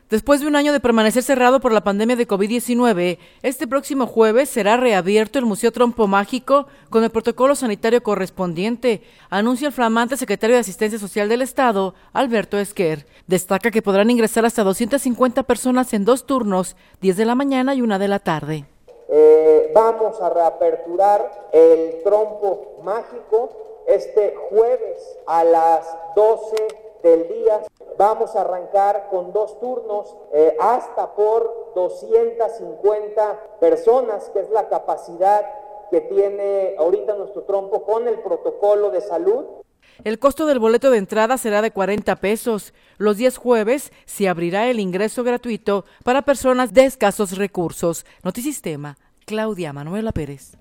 Después de un año de permanecer cerrado por la pandemia de COVID-19, este próximo jueves será reabierto el Museo Trompo Mágico con el protocolo sanitario correspondiente, anuncia el flamante secretario de Asistencia Social del Estado, Alberto Esquer. Destaca que podrán ingresar hasta 250 personas en 2 turnos, 10 de la mañana y 1 de la tarde. Vamos a reaperturar el Trompo Mágico este jueves a las 12 del día. Vamos a arrancar con 2 turnos hasta por 250 personas, que es la capacidad que tiene ahorita nuestro trompo con el protocolo de salud. El costo del boleto de entrada será de 40 pesos. Los días jueves se abrirá el ingreso gratuito para personas de escasos recursos. Notisistema, Claudia Manuela Pérez.